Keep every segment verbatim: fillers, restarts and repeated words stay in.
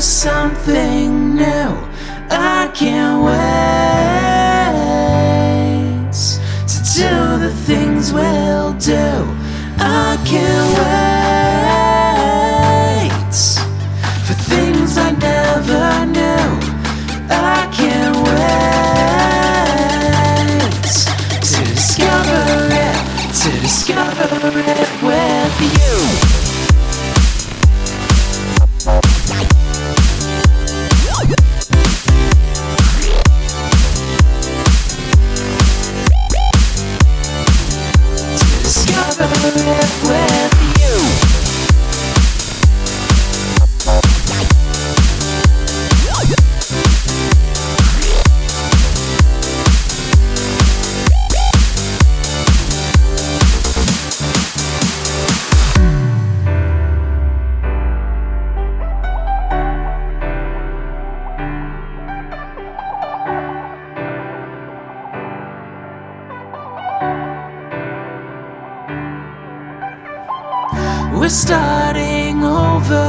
something new. I can't wait to do the things we'll do. I can't wait for things I never knew. I can't wait to discover it, to discover it with you. We're starting over,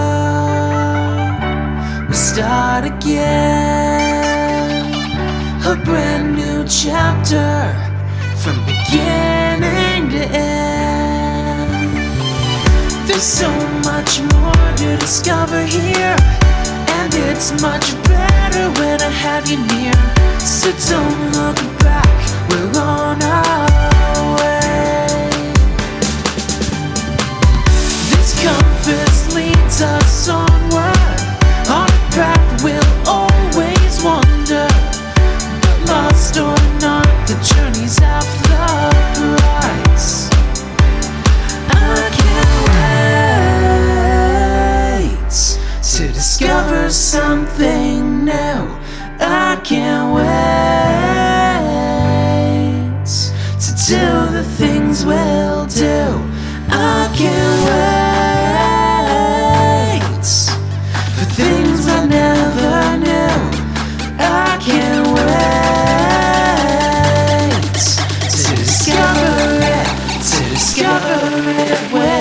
we start again, a brand new chapter from beginning to end. There's so much more to discover here, and it's much better when I have you near. So don't look back, we're on our way. Compass leads us onward, on a path we'll always wander. But lost or not, the journey's half the price. I can't wait to discover something new. I can't wait to do the things we'll do. I can't wait things I never knew. I can't wait to discover it, to discover it.